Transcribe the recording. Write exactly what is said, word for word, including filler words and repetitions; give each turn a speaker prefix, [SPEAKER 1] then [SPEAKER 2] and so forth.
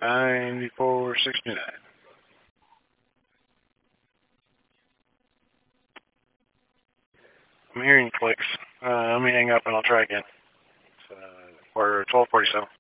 [SPEAKER 1] ninety-four sixty-nine. I'm hearing clicks. Uh, let me hang up and I'll try again. It's, uh, or twelve forty-seven.